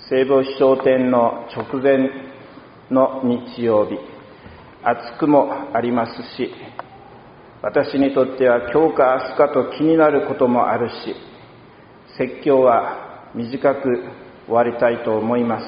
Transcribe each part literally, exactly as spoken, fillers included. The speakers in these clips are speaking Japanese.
聖母子昇天の直前の日曜日、暑くもありますし、私にとっては今日か明日かと気になることもあるし、説教は短く終わりたいと思います。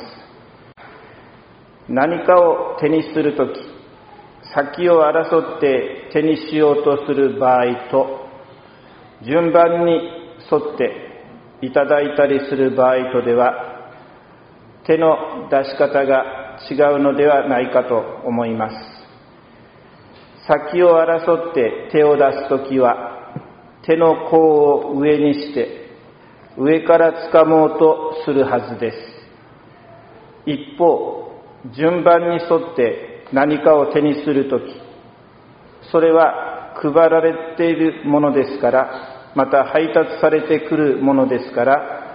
何かを手にするとき、先を争って手にしようとする場合と、順番に沿っていただいたりする場合とでは、手の出し方が違うのではないかと思います。先を争って手を出すときは、手の甲を上にして上から掴もうとするはずです。一方、順番に沿って何かを手にするとき、それは配られているものですから、また配達されてくるものですから、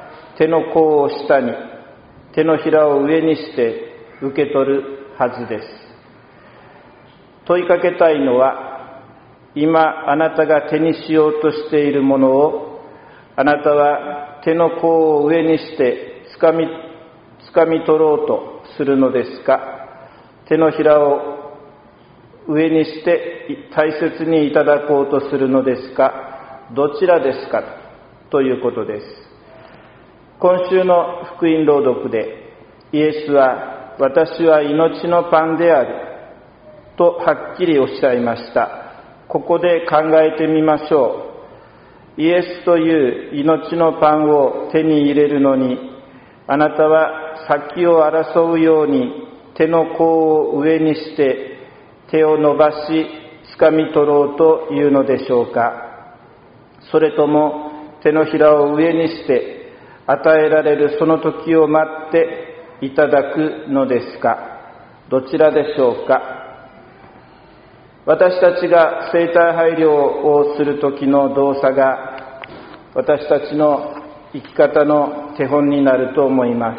手の甲を下に、手のひらを上にして受け取るはずです。問いかけたいのは、今あなたが手にしようとしているものを、あなたは手の甲を上にしてつかみ、つかみ取ろうとするのですか、手のひらを上にして大切にいただこうとするのですか、どちらですかということです。今週の福音朗読で、イエスは私は命のパンであるとはっきりおっしゃいました。ここで考えてみましょう。イエスという命のパンを手に入れるのに、あなたは先を争うように手の甲を上にして手を伸ばし掴み取ろうというのでしょうか。それとも手のひらを上にして与えられるその時を待っていただくのですか。どちらでしょうか。私たちが生体配慮をする時の動作が私たちの生き方の手本になると思います。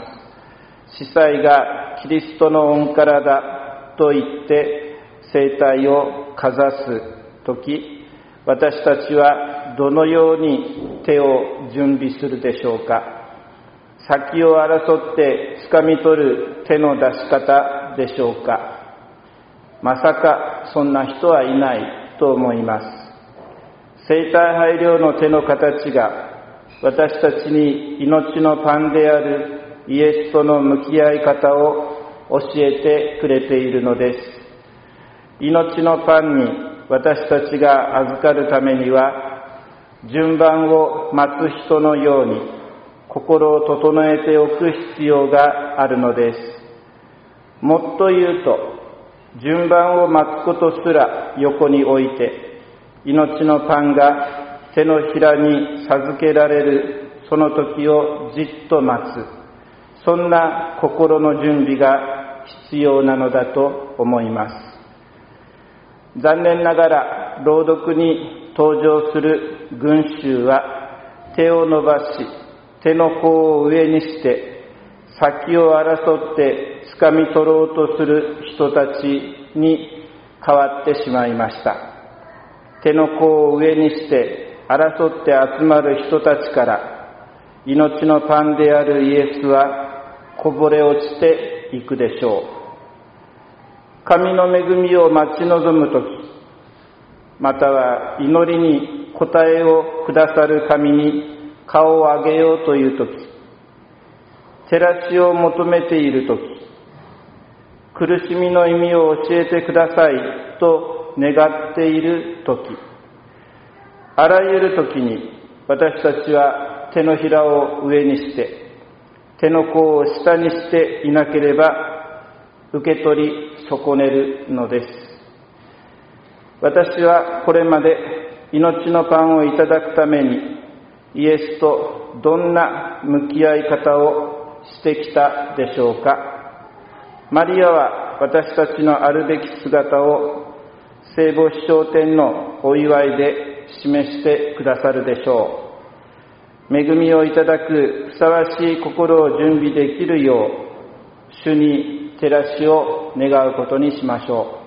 司祭がキリストの御体と言って生体をかざすとき、私たちはどのように手を準備するでしょうか。先を争って掴み取る手の出し方でしょうか。まさかそんな人はいないと思います。生体配慮の手の形が私たちに命のパンであるイエスとの向き合い方を教えてくれているのです。命のパンに私たちが預かるためには、順番を待つ人のように心を整えておく必要があるのです。もっと言うと、順番を待つことすら横に置いて、命のパンが手のひらに授けられるその時をじっと待つ、そんな心の準備が必要なのだと思います。残念ながら朗読に登場する群衆は、手を伸ばし手の甲を上にして先を争って掴み取ろうとする人たちに変わってしまいました。手の甲を上にして争って集まる人たちから、命のパンであるイエスはこぼれ落ちていくでしょう。神の恵みを待ち望むとき、または祈りに答えをくださる神に顔を上げようというとき、照らしを求めているとき、苦しみの意味を教えてくださいと願っているとき、あらゆるときに私たちは手のひらを上にして手の甲を下にしていなければ受け取り損ねるのです。私はこれまで命のパンをいただくためにイエスとどんな向き合い方をしてきたでしょうか。マリアは私たちのあるべき姿を聖母子昇天のお祝いで示してくださるでしょう。恵みをいただくふさわしい心を準備できるよう、主に照らしを願うことにしましょう。